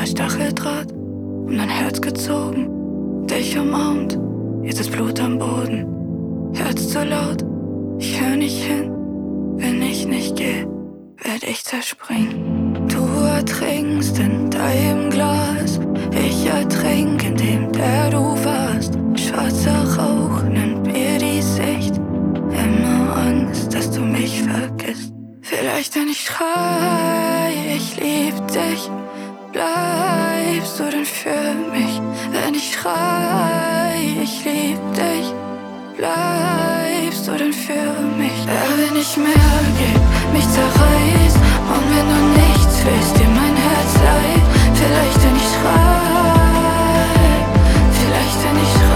war Stacheldraht um dein Herz gezogen, dich umarmt, jetzt ist Blut am Boden. Herz zu laut, ich hör nicht hin, wenn ich nicht geh, werd ich zerspringen. Du ertrinkst in deinem Glas, ich ertrink in dem, der du warst. Schwarzer Rauch nimmt mir die Sicht, immer Angst, dass du mich vergisst. Vielleicht wenn ich schrei, ich lieb dich, bleibst du denn für mich? Wenn ich schrei, ich lieb dich, bleibst du denn für mich? Ja, wenn ich mehr geb, mich zerreiß, und wenn du nichts willst, dir mein Herz leid. Vielleicht wenn ich schrei, vielleicht wenn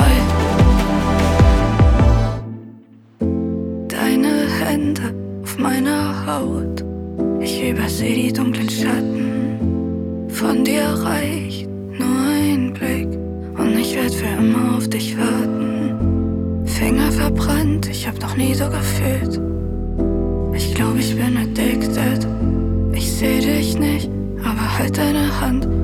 ich schrei. Deine Hände auf meiner Haut, ich überseh die dunklen Schatten. Von dir reicht nur ein Blick und ich werd für immer auf dich warten. Finger verbrannt, ich hab noch nie so gefühlt. Ich glaub, ich bin addicted. Ich seh dich nicht, aber halt deine Hand